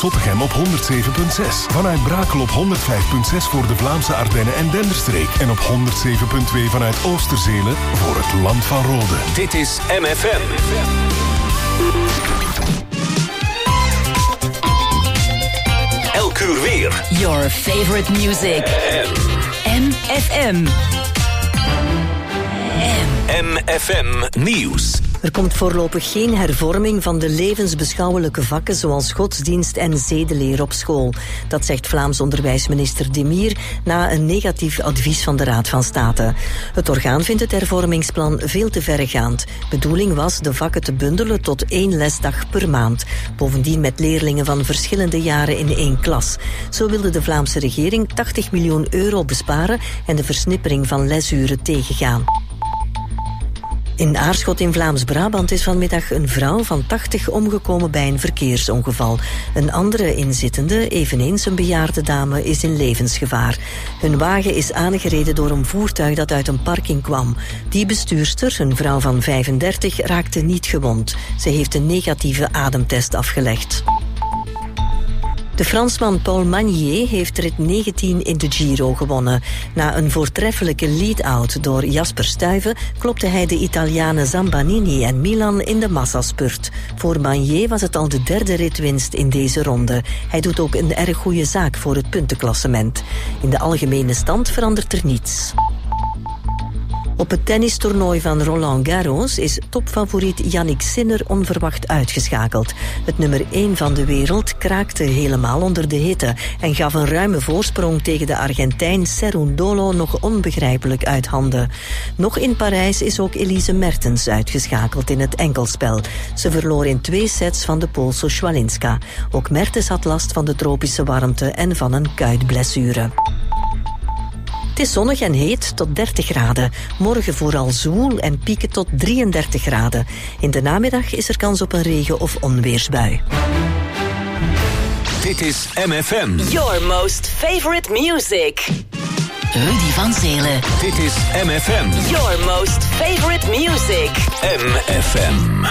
Zottegem op 107.6. Vanuit Brakel op 105.6 voor de Vlaamse Ardennen en Denderstreek. En op 107.2 vanuit Oosterzelen voor het Land van Rode. Dit is MFM. Elk uur weer. Your favorite music. MFM. MFM Nieuws. Er komt voorlopig geen hervorming van de levensbeschouwelijke vakken zoals godsdienst en zedeleer op school. Dat zegt Vlaams onderwijsminister De Mier na een negatief advies van de Raad van State. Het orgaan vindt het hervormingsplan veel te verregaand. Bedoeling was de vakken te bundelen tot 1 lesdag per maand. Bovendien met leerlingen van verschillende jaren in 1 klas. Zo wilde de Vlaamse regering 80 miljoen euro besparen en de versnippering van lesuren tegengaan. In Aarschot in Vlaams-Brabant is vanmiddag een vrouw van 80 omgekomen bij een verkeersongeval. Een andere inzittende, eveneens een bejaarde dame, is in levensgevaar. Hun wagen is aangereden door een voertuig dat uit een parking kwam. Die bestuurster, een vrouw van 35, raakte niet gewond. Ze heeft een negatieve ademtest afgelegd. De Fransman Paul Magnier heeft rit 19 in de Giro gewonnen. Na een voortreffelijke lead-out door Jasper Stuyven klopte hij de Italianen Zambanini en Milan in de massaspurt. Voor Magnier was het al de 3e ritwinst in deze ronde. Hij doet ook een erg goede zaak voor het puntenklassement. In de algemene stand verandert er niets. Op het tennistoernooi van Roland Garros is topfavoriet Jannik Sinner onverwacht uitgeschakeld. Het nummer 1 van de wereld kraakte helemaal onder de hitte en gaf een ruime voorsprong tegen de Argentijn Cerundolo nog onbegrijpelijk uit handen. Nog in Parijs is ook Elise Mertens uitgeschakeld in het enkelspel. Ze verloor in 2 sets van de Poolse Schwalinska. Ook Mertens had last van de tropische warmte en van een kuitblessure. Het is zonnig en heet tot 30 graden. Morgen vooral zwoel en pieken tot 33 graden. In de namiddag is er kans op een regen- of onweersbui. Dit is MFM. Your most favorite music. Rudy van Zelen. Dit is MFM. Your most favorite music. MFM.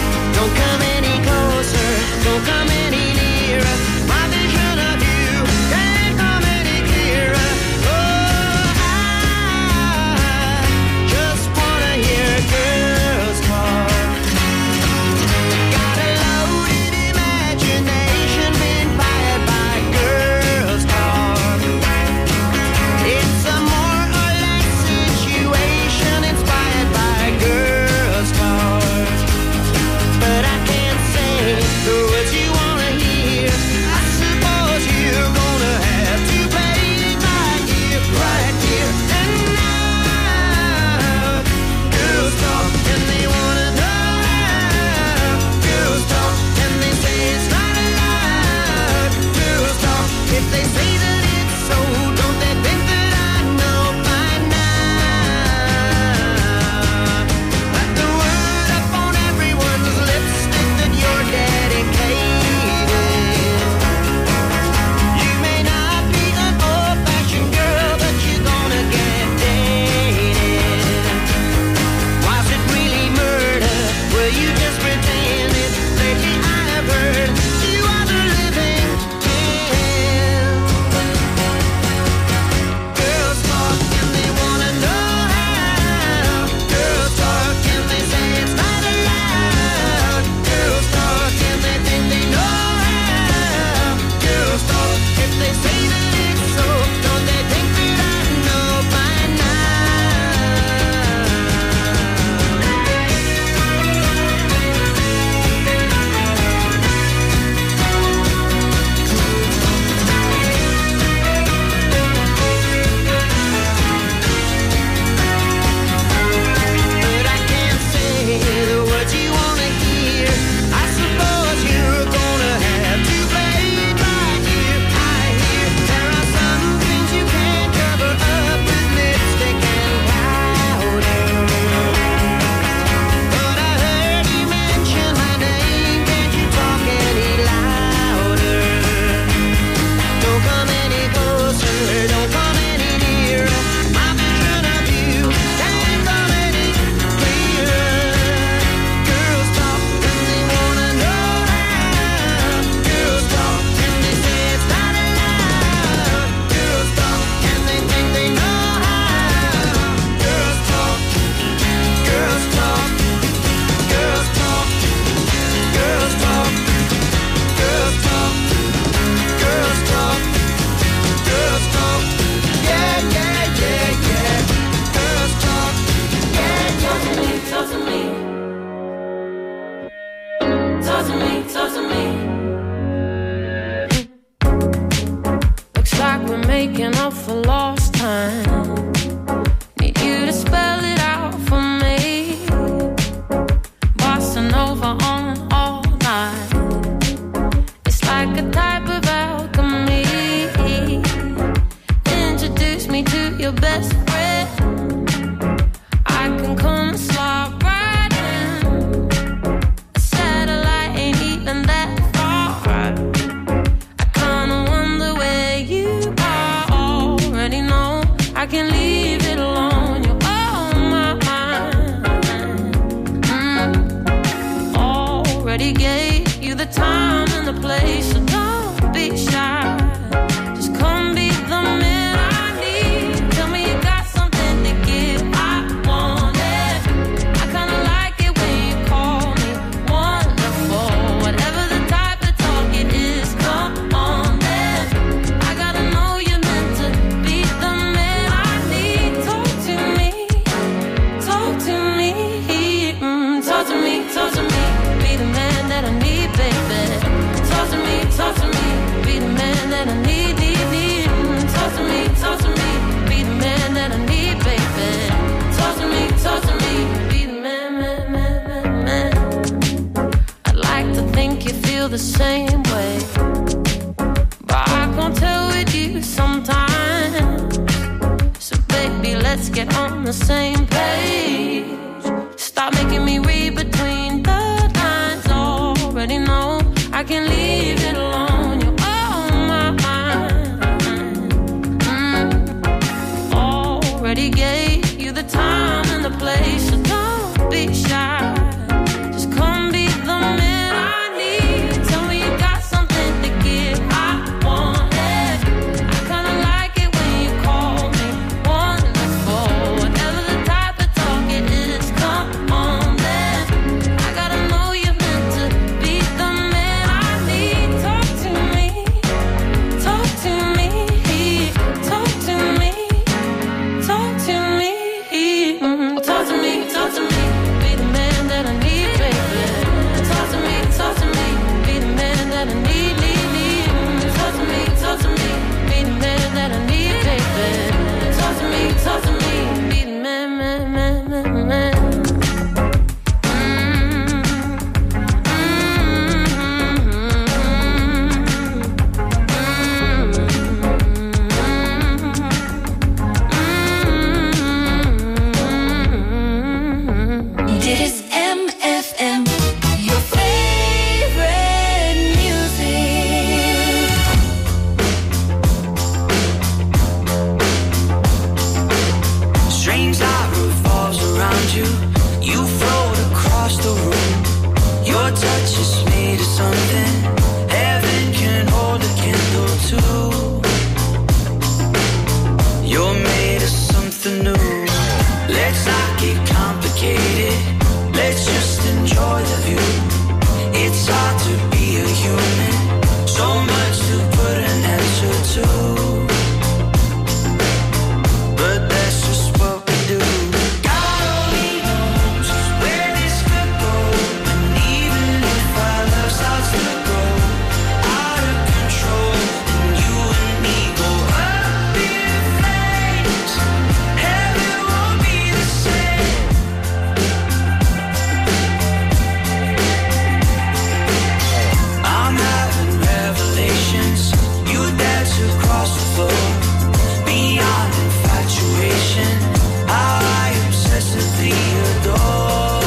Come any closer, don't come any nearer. My vision of you best friend. I can come slide right in. A satellite ain't even that far. I kinda wonder where you are. Already know I can leave it alone. You're on my mind. Already gave you the time and the place, so don't be shy. Just come be the man I need. Tell me you got something to give. I want it. I kinda like it when you call me wonderful. Whatever the type of talk it is, come on then. I gotta know you're meant to be the man I need. Talk to me, talk to me, talk to me, talk to me. Be the man that I need, baby. Talk to me, be the man that I need, need. Talk to me, be the man that I need, baby. Talk to me, be the man, man. I'd like to think you feel the same way, but I can't tell with you sometimes. So baby, let's get on the same page. Stop making me read between the lines. Already know I can leave it alone. You're on my mind. Already gave you the time and the place, so don't be shy. Just come be the man I need. Tell me you got something to give. I want it. I kinda like it when you call me wonderful. Whatever the type of talk it is, come on then. I gotta know you're meant to be the man I need. Talk to me, talk to me, talk to me, talk to me, talk to me, talk to me. Be the man that I need, baby. Talk to me, be the man that I need, need. Talk to me, be the man that I need, baby. Talk to me, be the man, man. Dit is MFM, your favorite music. Strange light revolves around you. You float across the room. Your touch is made of something heaven can hold a candle to. You're made of something new. Let's not get complicated. Let's just enjoy the view. It's hard to be a human. So much to put an answer to. But that's just what we do. God only knows where this could go. And even if our love starts to grow out of control, and you and me go up in flames, heaven won't be the same. I'm having revelations. You dance across the floor. Beyond infatuation, how I obsessively adore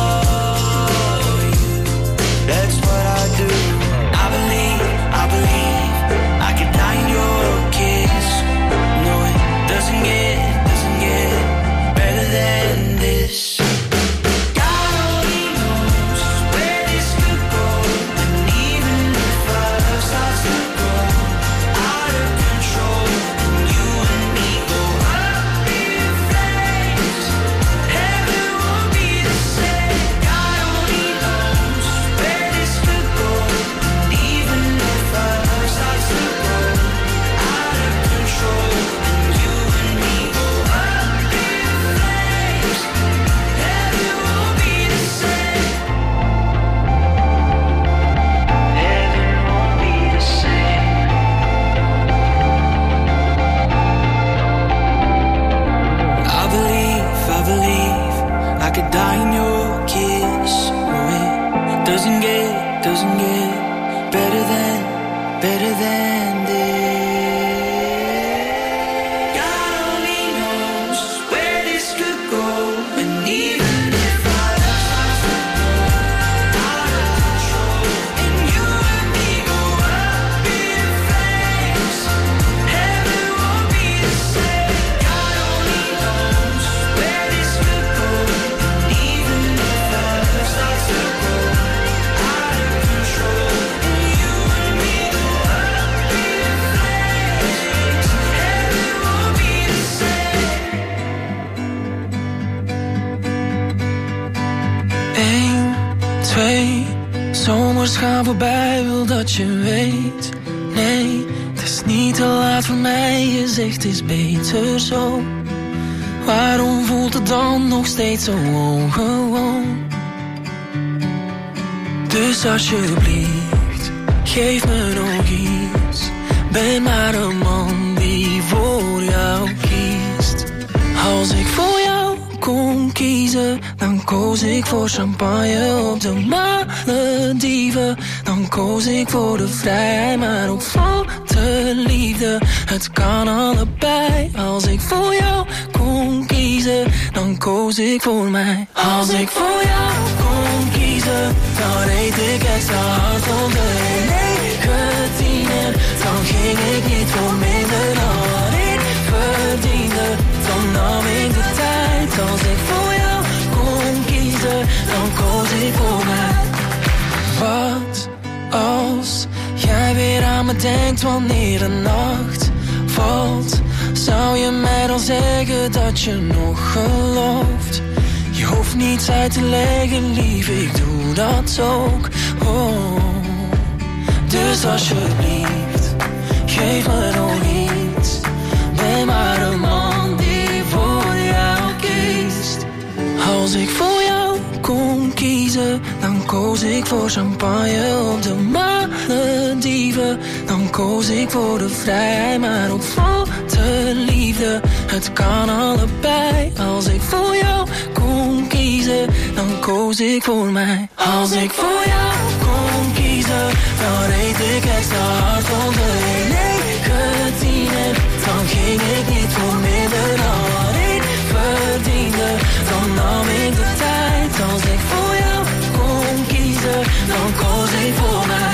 you. That's what I do. I believe I could die in your kiss. No, it doesn't get better than this. God only knows where this could go. And even if our love starts to grow out of control, and you and me go up in flames, heaven won't be the same. God only knows where this could go. And even if our love starts to grow out of control, and you and me go up in flames, heaven won't be the same. Heaven won't be the same. I believe I could die in your kiss. Oh, it doesn't get better than this. God only knows 1, 2, zomers gaan voorbij, wil dat je weet. Nee, het is niet te laat voor mij, je zegt het is beter zo. Waarom voelt het dan nog steeds zo ongewoon? Dus alsjeblieft, geef me nog iets. Ben maar een man die voor jou kiest. Als ik voor jou kon kiezen, dan koos ik voor champagne op de Malediven. Dan koos ik voor de vrijheid, maar ook voor de liefde. Het kan allebei. Als ik voor jou kon kiezen, dan koos ik voor mij. Als ik voor jou kon kiezen, dan reed ik extra hard op de 19. Dan ging ik niet voor minder dan wat ik verdiende. Dan nam ik de tijd. Als ik voor jou kon kiezen, dan koos ik voor mij. Wat als jij weer aan me denkt wanneer de nacht valt? Zou je mij dan zeggen dat je nog gelooft? Je hoeft niets uit te leggen, lief, ik doe dat ook. Oh. Dus alsjeblieft, geef me nog iets. Ben maar een man die voor jou kiest. Als ik voor jou kon kiezen, dan koos ik voor champagne op de Malediven. Dan koos ik voor de vrijheid, maar ook voor de liefde. Het kan allebei. Als ik voor jou kon kiezen, dan koos ik voor mij. Als ik voor jou kon kiezen, dan reed ik extra hard op de 19. Dan ging ik niet voor minder dan wat ik verdiende. Dan nam ik de tijd. Als ik voor jou kon kiezen, dan koos ik voor mij.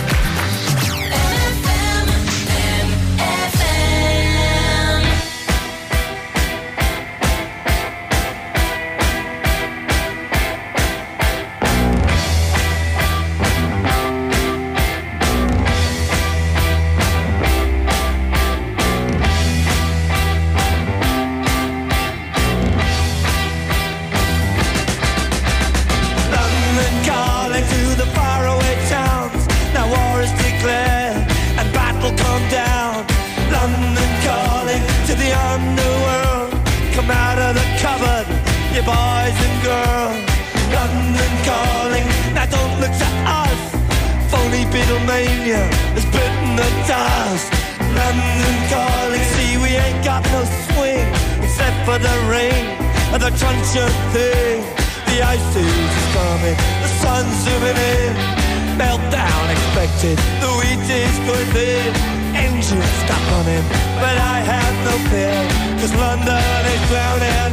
Boys and girls, London calling. Now don't look to us. Phony Beatlemania has bitten the dust. London calling. See, we ain't got no swing except for the rain and the truncheon thing. The ice age is coming. The sun's zooming in. Meltdown expected. The wheat is going thin. Engines stop running, but I have no fear, 'cause London is drowning.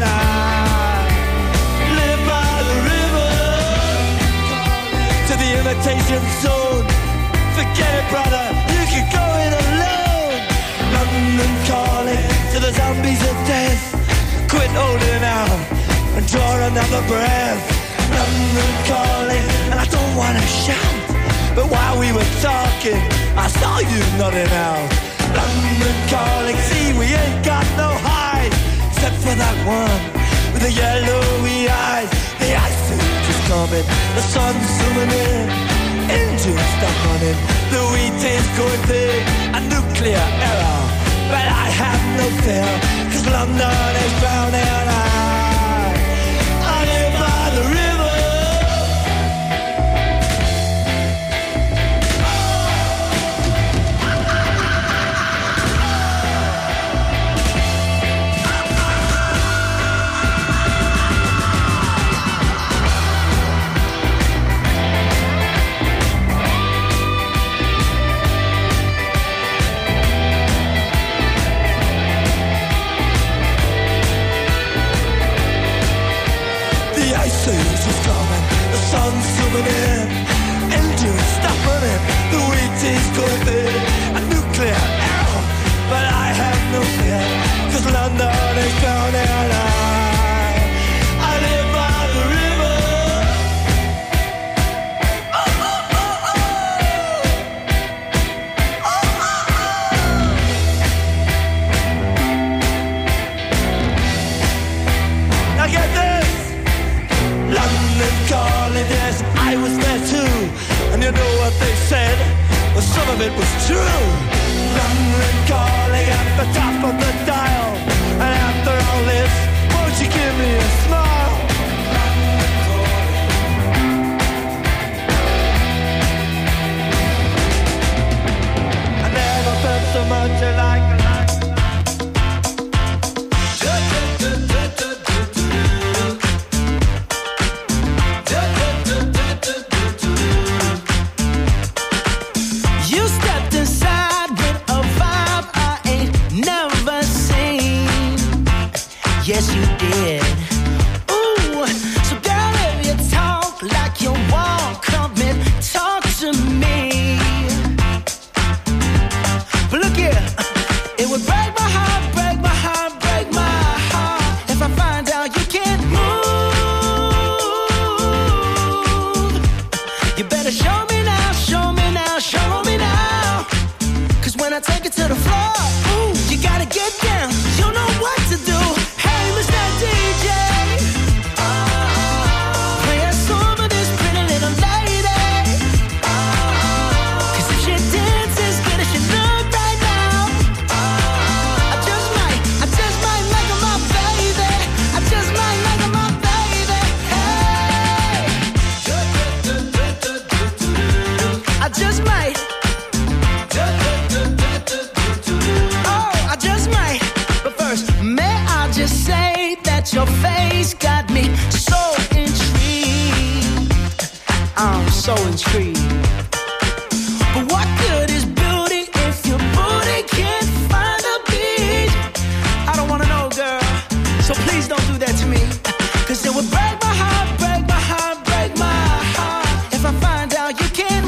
To the imitation zone. Forget it, brother, you can go it alone. London calling to the zombies of death. Quit holding out and draw another breath. London calling, and I don't want to shout, but while we were talking, I saw you nodding out. London calling, see, we ain't got no hide, except for that one with the yellowy eyes. The ice age is coming, the sun's zooming in, engines stop running, the wheat is going thick, a nuclear error, but I have no fear, 'cause London is drowning. I live by the river. it was true. London calling at the top of the dial. And after all this, won't you give me a smile? I never felt so much like yes, you did. Ooh, so girl, if you talk like you want, come and talk to me. But look here, it would break my heart, break my heart, break my heart if I find out you can't move. You better show me now, show me now, show me now. 'Cause when I take it to the floor, ooh, you gotta get down. You know what to do. DJ, play a song for this pretty little lady. 'Cause if she dances as good as she look right now, I just might like her my baby. I just might like her my baby. Hey, I just might. Oh, I just might. But first, may I just say your face got me so intrigued. I'm so intrigued. But what good is beauty if your booty can't find a beat? I don't wanna know, girl, so please don't do that to me. 'Cause it would break my heart, break my heart, break my heart if I find out you can't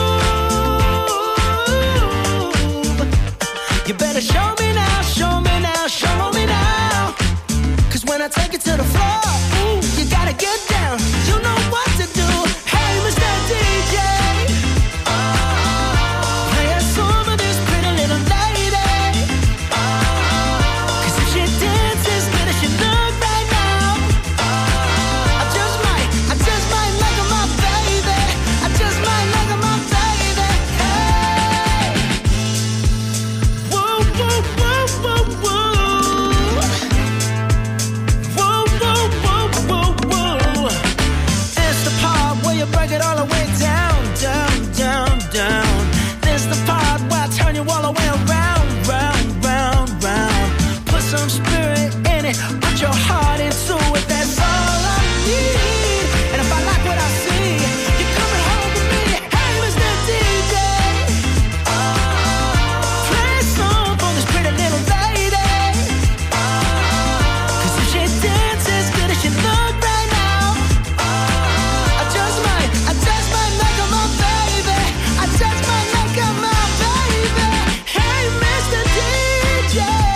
move. You better show me now, show me now, show me now. When I take it to the floor, ooh, you gotta get down. You know what to do. Hey, Mr. DJ, play a song for this pretty little lady. 'Cause if she dances as good as she look right now, I just might like her my baby. I just might like her my baby. Hey, whoa, whoa, whoa, whoa, whoa. Break it all the way down, down, down, down. This the part where I turn you all the way around, round, round, round. Put some spirit in it, put your heart into it. That's all I need. And if I like what I see, you're coming home with me. Hey, Mr. DJ, play a song for this pretty little lady. 'Cause if she dances as good as she look right now, I just might make her my baby. I just might make her my baby. Hey, Mr. DJ,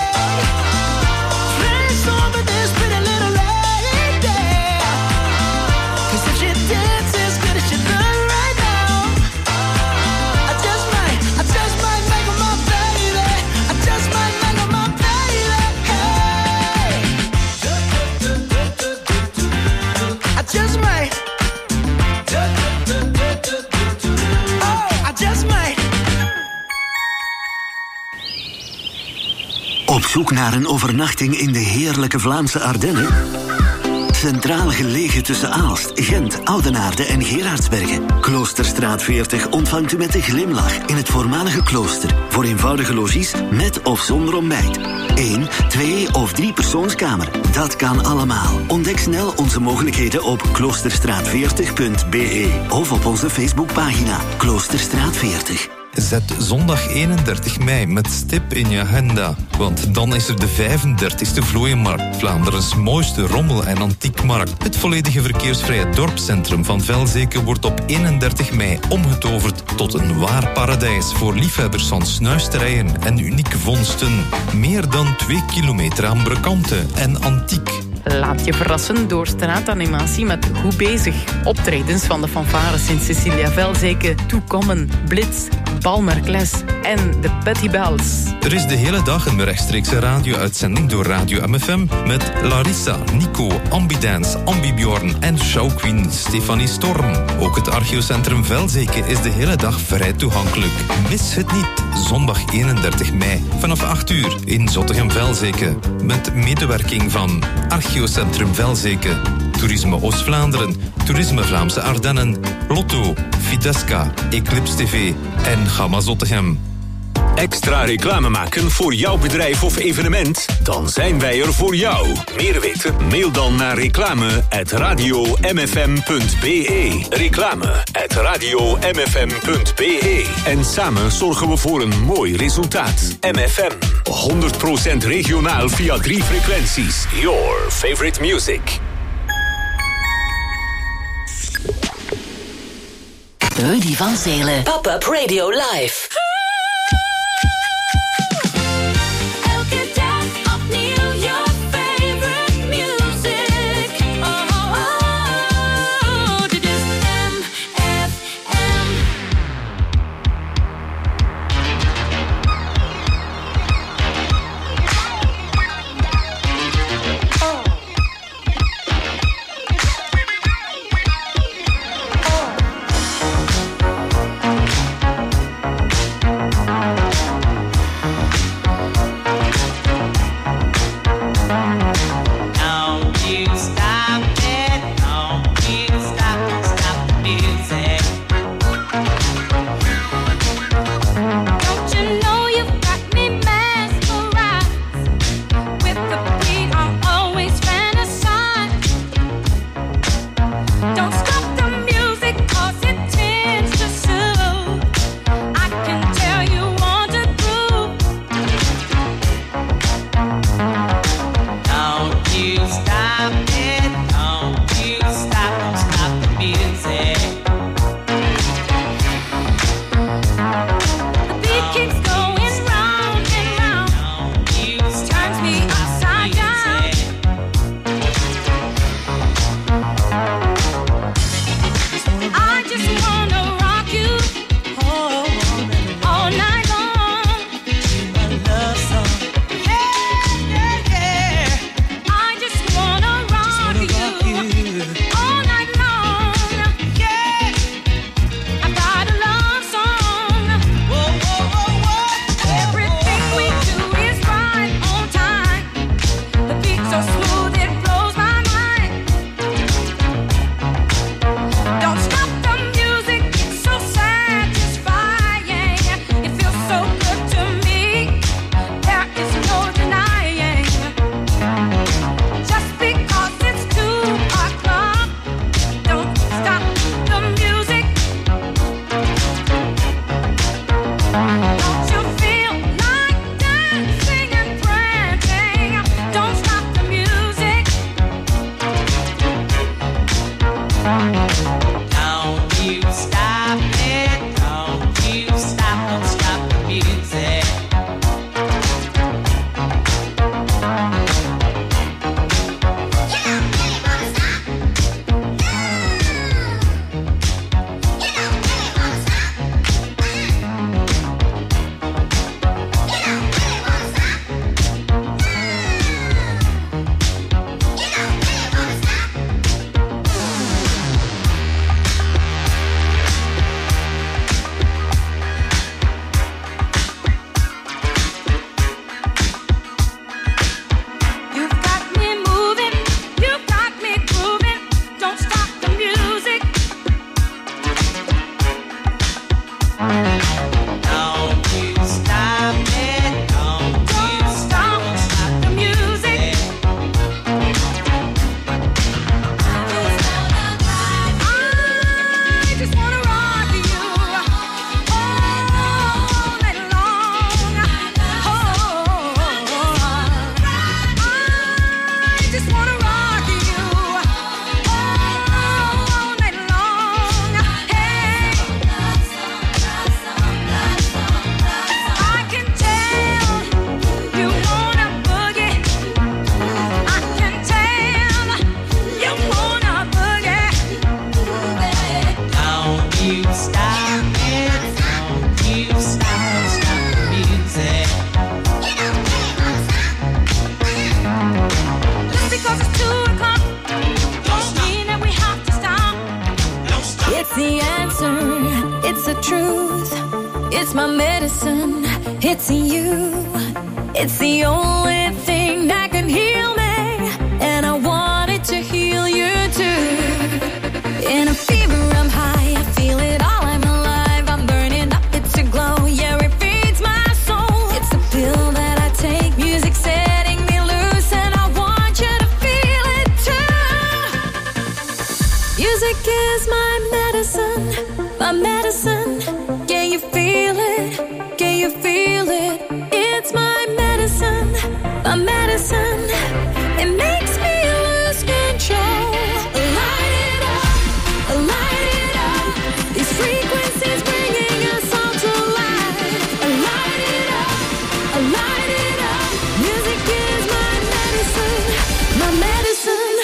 play a song for this pretty little lady. 'Cause if she dances as good as she does right now, I just might make her my baby. I just might make her my baby. Hey, I just might. Op zoek naar een overnachting in de heerlijke Vlaamse Ardennen? Centraal gelegen tussen Aalst, Gent, Oudenaarde en Gerardsbergen. Kloosterstraat 40 ontvangt u met een glimlach in het voormalige klooster. Voor eenvoudige logies met of zonder ontbijt. 1, 2 of 3 persoonskamer. Dat kan allemaal. Ontdek snel onze mogelijkheden op kloosterstraat40.be of op onze Facebookpagina Kloosterstraat 40. Zet zondag 31 mei met stip in je agenda. Want dan is er de 35e Vlooienmarkt. Vlaanderens mooiste rommel- en antiekmarkt. Het volledige verkeersvrije dorpscentrum van Velzeke wordt op 31 mei omgetoverd tot een waar paradijs voor liefhebbers van snuisterijen en unieke vondsten. Meer dan 2 kilometer aan brokanten en antiek. Laat je verrassen door straatanimatie met Goed Bezig. Optredens van de fanfare Sint-Cecilia Velzeke, Toekommen, Blitz, Palmer Class en de Petty Bells. Er is de hele dag een rechtstreekse radio-uitzending door Radio MFM met Larissa, Nico, Ambidance, Ambibjorn en showqueen Stefanie Storm. Ook het archeocentrum Velzeke is de hele dag vrij toegankelijk. Mis het niet, zondag 31 mei vanaf 8 uur in Zottegem-Velzeke. Met medewerking van Archeocentrum Velzeke, Toerisme Oost-Vlaanderen, Toerisme Vlaamse Ardennen, Lotto, Fidesca, Eclipse TV en Gamma Zottegem. Extra reclame maken voor jouw bedrijf of evenement? Dan zijn wij er voor jou. Meer weten? Mail dan naar reclame@radiomfm.be. Reclame@radiomfm.be. En samen zorgen we voor een mooi resultaat. MFM, 100% regionaal via 3 frequenties. Your favorite music. Rudy van Zelen. Pop-up Radio Live. It's you. It's the only thing that can heal me, and I wanted to heal you too. In a fever I'm high, I feel it all, I'm alive, I'm burning up, it's a glow, yeah, it feeds my soul. It's the pill that I take, music setting me loose, and I want you to feel it too. Music is my medicine, my medicine. Can you feel it? Can you feel it? It's my medicine, my medicine. It makes me lose control. Light it up, these frequencies bringing us all to life. Light it up, music is my medicine, my medicine.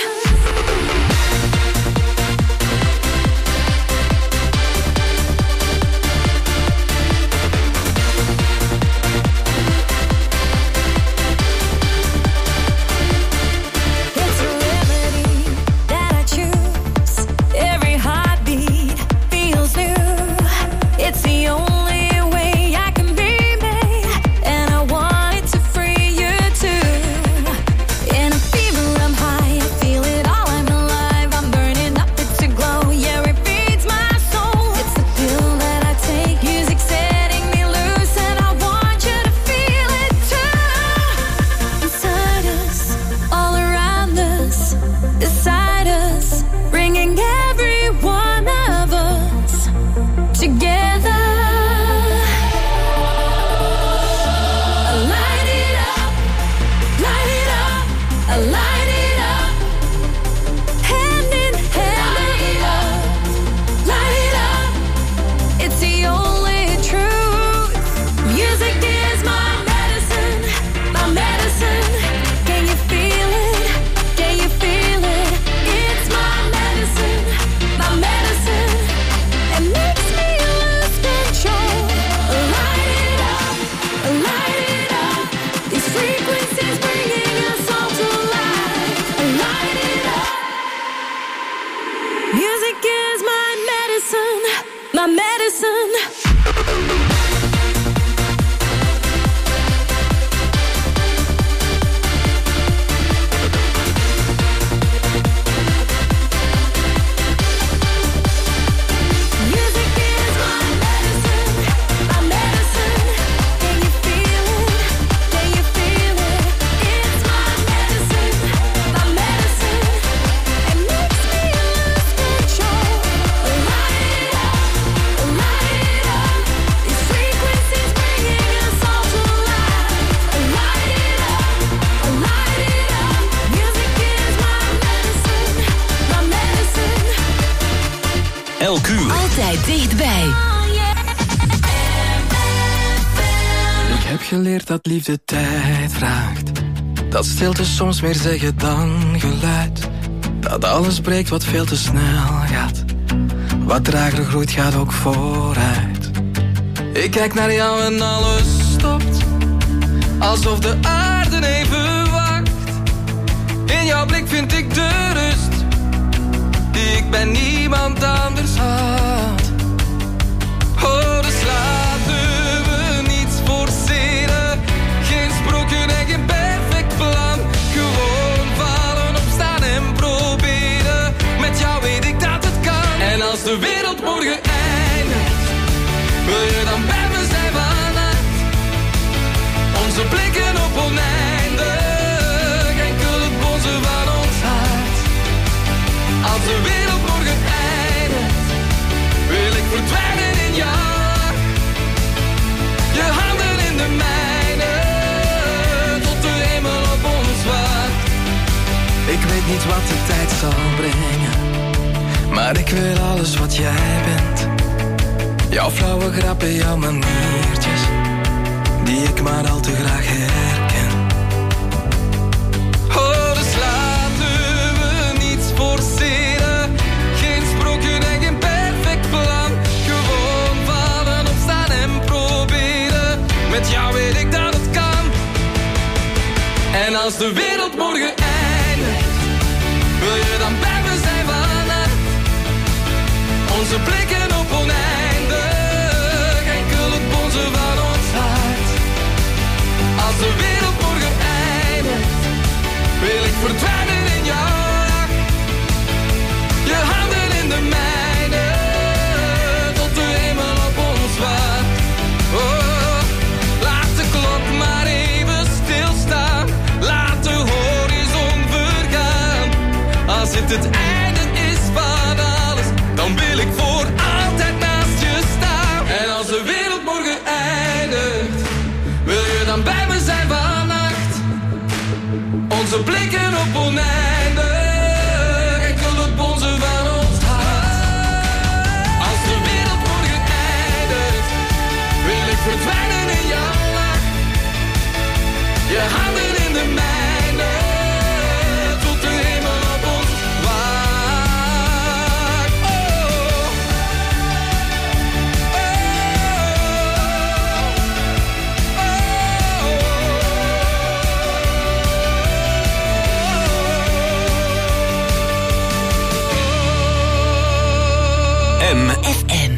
Elk uur. Altijd dichtbij. Ik heb geleerd dat liefde tijd vraagt. Dat stilte soms meer zeggen dan geluid. Dat alles breekt wat veel te snel gaat. Wat trager groeit gaat ook vooruit. Ik kijk naar jou en alles stopt. Alsof de aarde even wacht. In jouw blik vind ik de rust die ik bij niemand anders had. Oh, dus laten we niets forceren. Geen sprookje en geen perfect plan. Gewoon vallen, opstaan en proberen. Met jou weet ik dat het kan. En als de wereld morgen eindigt, wil je dan bij me zijn vannacht? Onze blikken op oneindig, enkel het bonzen van ons hart. Als de wereld morgen eindigt, wil ik verdwijnen in jou. Je handen in de mijne, tot de hemel op ons wacht. Ik weet niet wat de tijd zal brengen, maar ik wil alles wat jij bent. Jouw flauwe grappen, jouw maniertjes, die ik maar al te graag herken. Oh, dus laten we niets forceren. Geen sprookje en geen perfect plan. Gewoon vallen, opstaan en proberen. Met jou weet ik dat het kan. En als de wereld morgen eindigt, wil je dan bij me zijn vannacht? Onze blikken op oneindig, enkel het bonzen van ons hart. dit het einde is van alles, dan wil ik voor altijd naast je staan. En als de wereld morgen eindigt, wil je dan bij me zijn vannacht? Onze blikken op oneindig, enkel het bonzen van ons hart. Als de wereld morgen eindigt, wil ik verdwijnen in jouw lach. Je handen in de mijne, tot de hemel op ons waakt. Oh, MFM.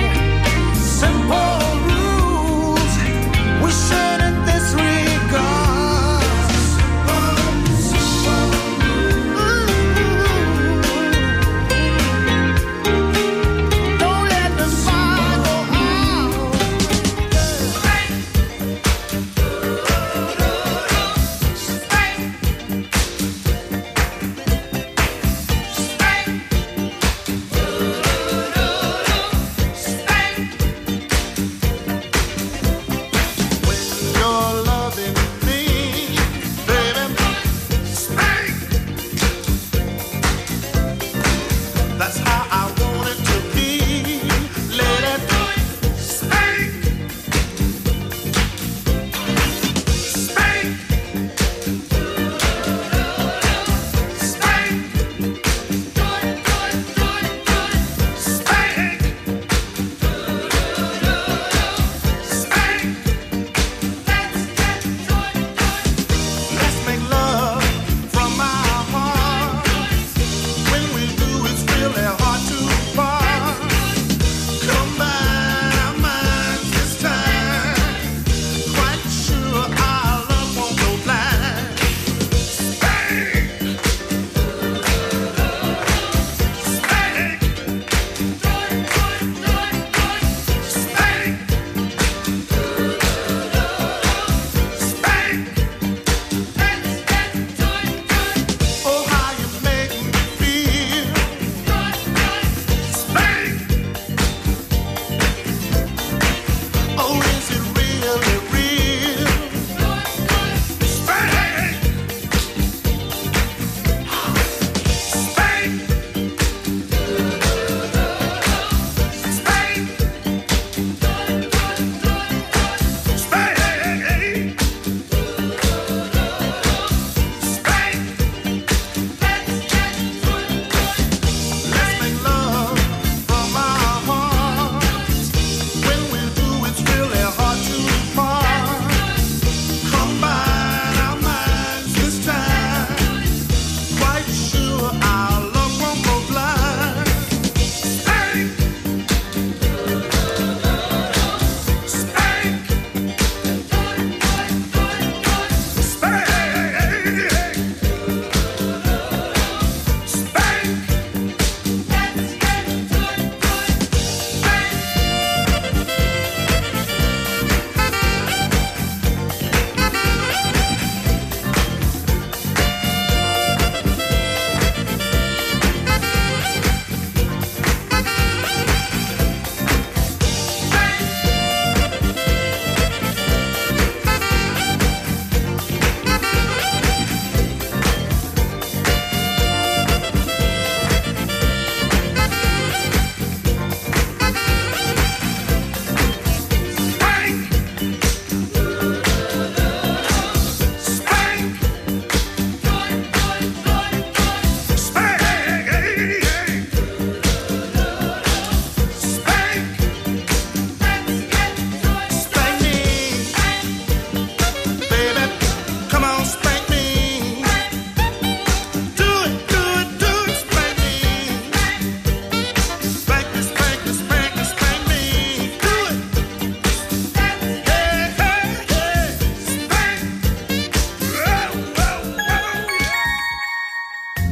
We shouldn't disregard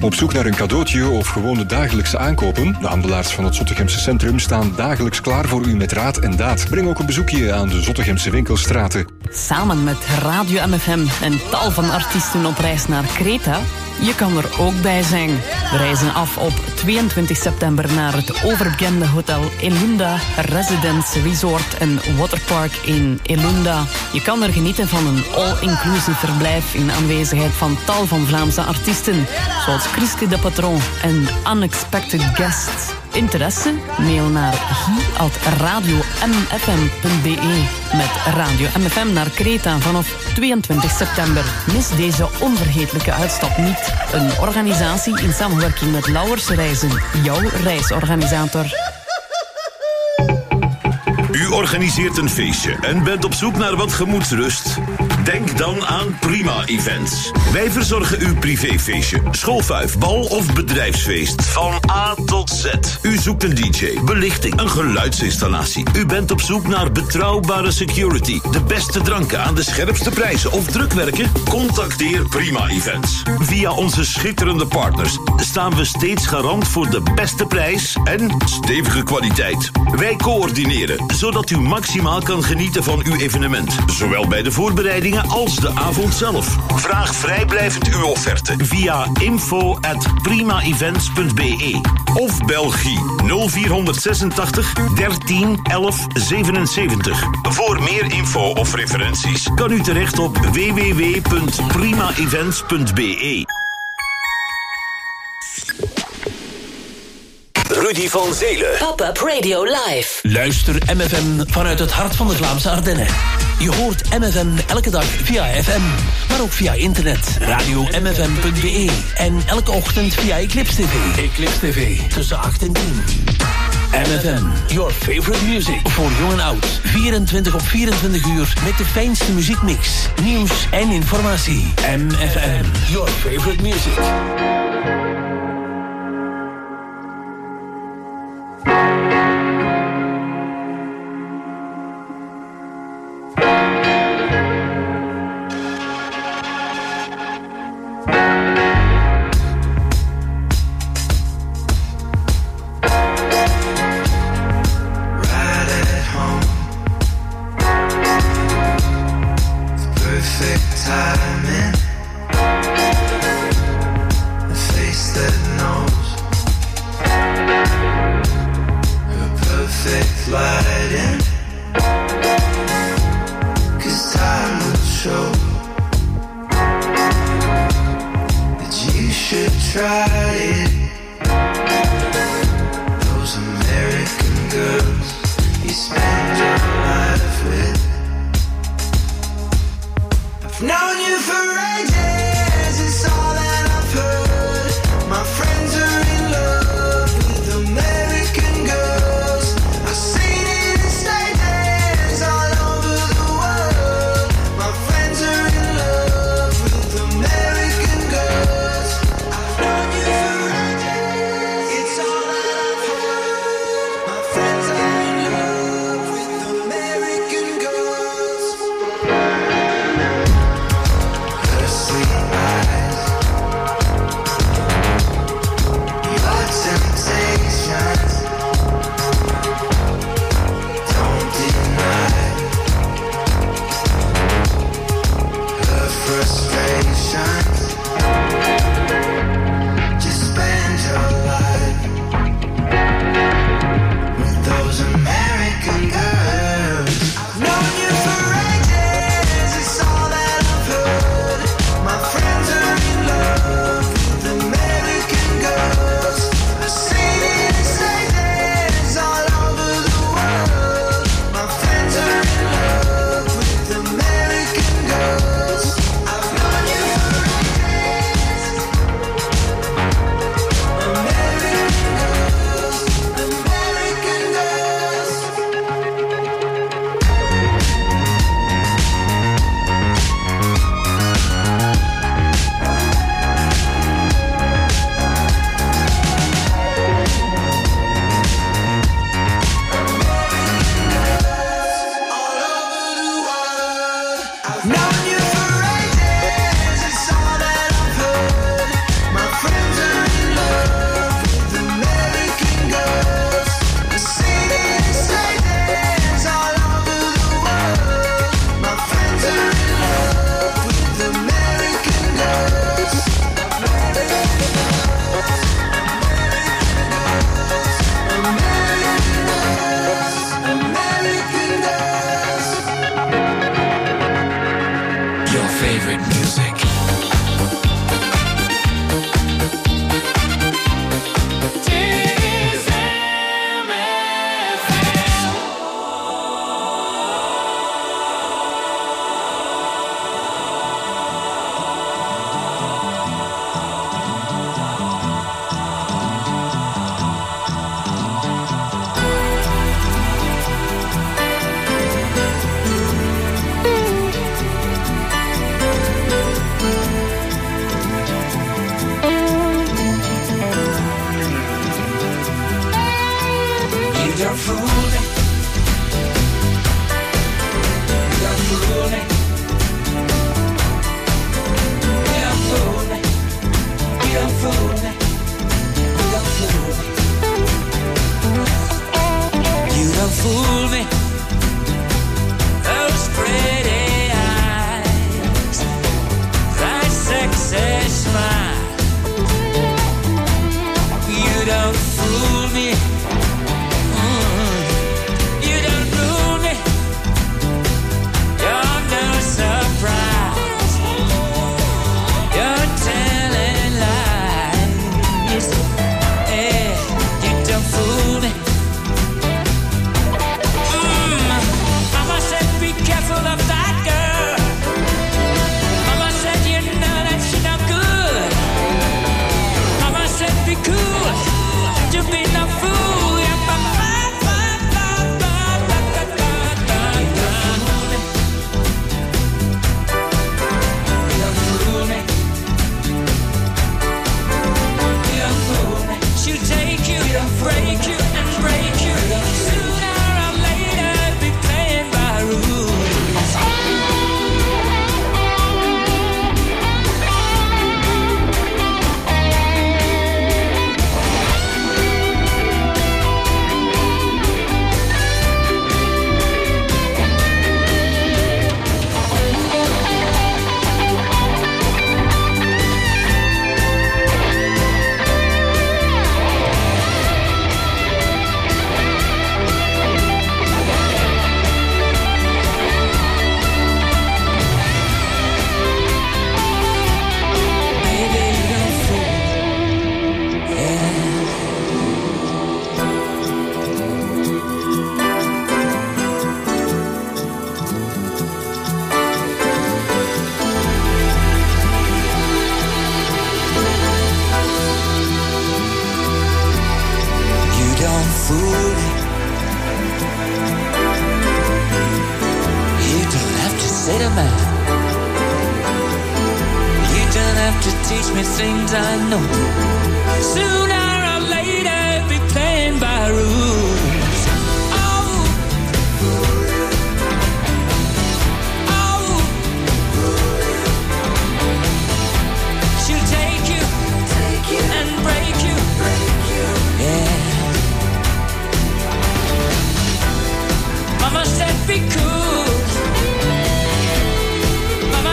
Op zoek naar een cadeautje of gewoon de dagelijkse aankopen? De handelaars van het Zottegemse Centrum staan dagelijks klaar voor u met raad en daad. Breng ook een bezoekje aan de Zottegemse winkelstraten. Samen met Radio MFM en tal van artiesten op reis naar Kreta. Je kan er ook bij zijn. We reizen af op 22 september naar het overbekende hotel Elunda Residence Resort en Waterpark in Elunda. Je kan er genieten van een all-inclusive verblijf in aanwezigheid van tal van Vlaamse artiesten, zoals Chriske de Patron en Unexpected Guests. Interesse? Mail naar hi@radiomfm.be. Met Radio MFM naar Kreta vanaf 22 september. Mis deze onvergetelijke uitstap niet. Een organisatie in samenwerking met Lauwers Reizen, jouw reisorganisator. U organiseert een feestje en bent op zoek naar wat gemoedsrust? Denk dan aan Prima Events. Wij verzorgen uw privéfeestje, schoolfuif, bal of bedrijfsfeest. Van A tot Z. U zoekt een DJ, belichting, een geluidsinstallatie. U bent op zoek naar betrouwbare security, de beste dranken aan de scherpste prijzen of drukwerken? Contacteer Prima Events. Via onze schitterende partners staan we steeds garant voor de beste prijs en stevige kwaliteit. Wij coördineren, zodat u maximaal kan genieten van uw evenement. Zowel bij de voorbereidingen als de avond zelf. Vraag vrijblijvend uw offerte via info@primaevents.be of Belgie 0486 13 11 77. Voor meer info of referenties kan u terecht op www.primaevents.be. Rudy van Zelen. Pop-up Radio Live. Luister MFM vanuit het hart van de Vlaamse Ardennen. Je hoort MFM elke dag via FM, maar ook via internet. Radio-mfm.be en elke ochtend via Eclipse TV. Eclipse TV, tussen 8 en 10. MFM, your favorite music. Voor jong en oud. 24 op 24 uur met de fijnste muziekmix. Nieuws en informatie. MFM, your favorite music. favorite music.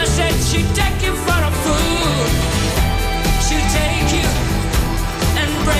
She'll take you and break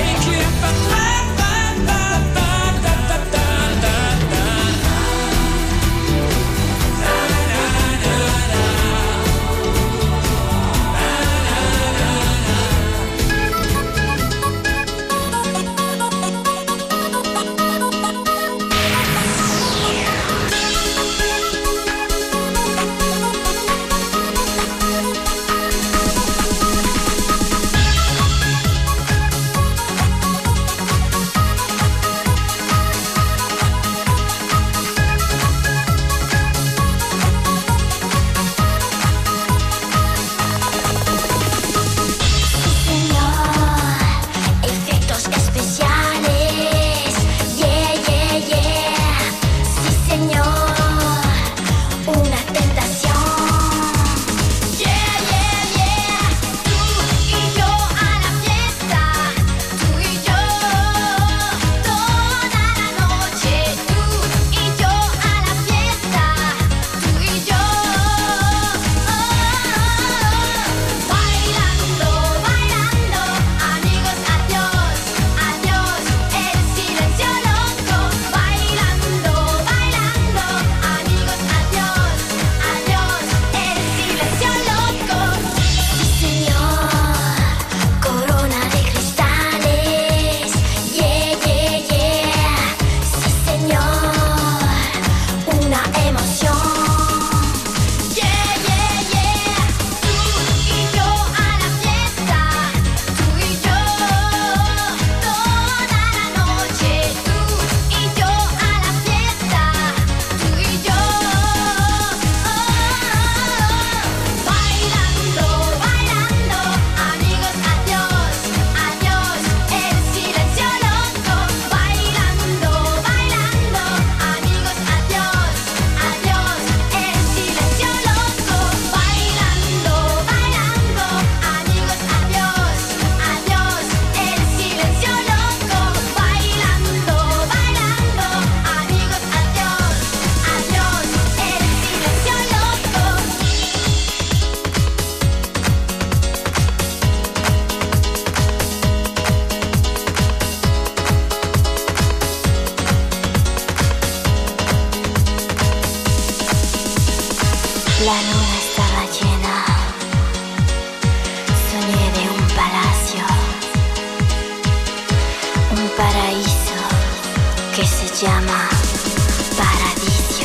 llama Paradiso.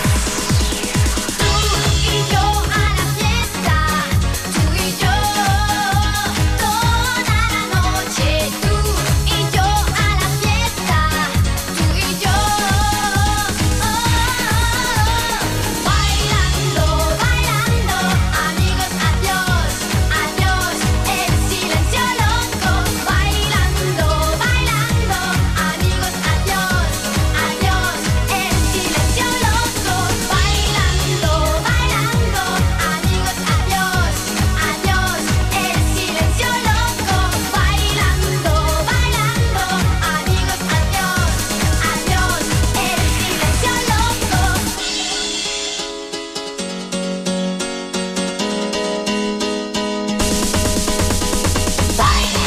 Tú y yo a la fiesta, tú y yo toda la noche. Tú y yo a la fiesta, tú y yo bailando, bailando, amigos, adiós, adiós, el silencio loco. Bailando, bailando, amigos, adiós, adiós, el silencio loco. Bailando, bailando, amigos, adiós, adiós, el silencio loco. Bailando, bailando, amigos, adiós, adiós, el silencio loco. Baile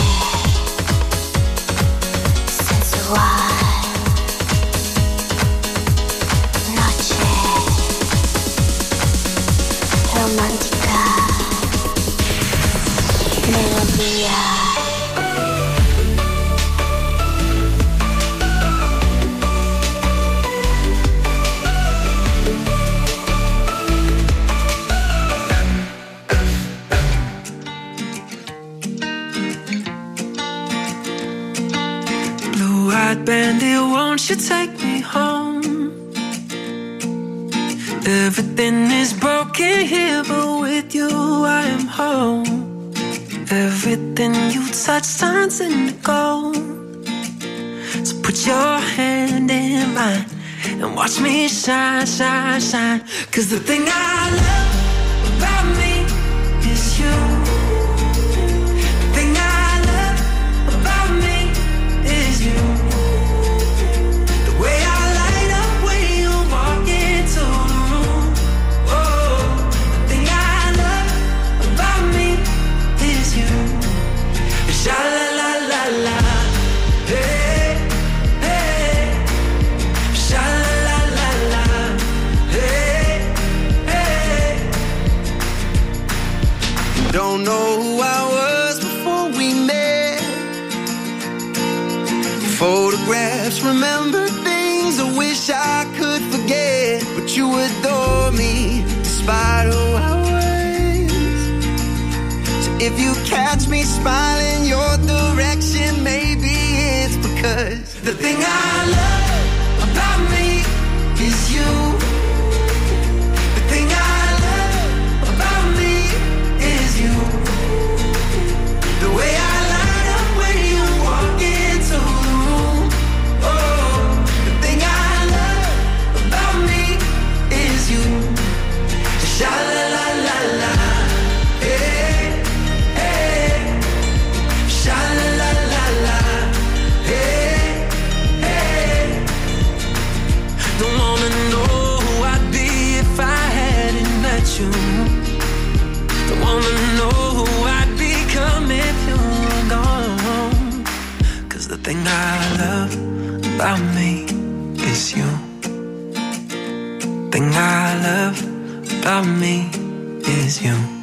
sensual, noche romántica, melodía. Blue-eyed bandit, won't you take me home? Everything is broken here, but with you I am home. Everything you touch turns into gold. So put your hand in mine and watch me shine, shine, shine. 'Cause the thing I love about me is you. The thing I love about me is you. The way I light up when you walk into the room. Oh, the thing I love about me is you. Sha la la la la, hey, hey. Sha la la la la, hey, hey. Don't know who I was before we met. Photographs, remember things I wish I could forget. But you adore me despite who I was. So if you catch me smiling your direction, maybe it's because the thing I love about me is you. The thing I love about me is you. The way I light up when you walk into the room. Oh, the thing I love about me is you. Sha la la la la, hey, hey. Sha la la la la, hey, hey. Don't wanna know who I'd be if I hadn't met you. Don't wanna know who I'd become if you were gone. 'Cause the thing I love about me is you. Thing I love about me is you.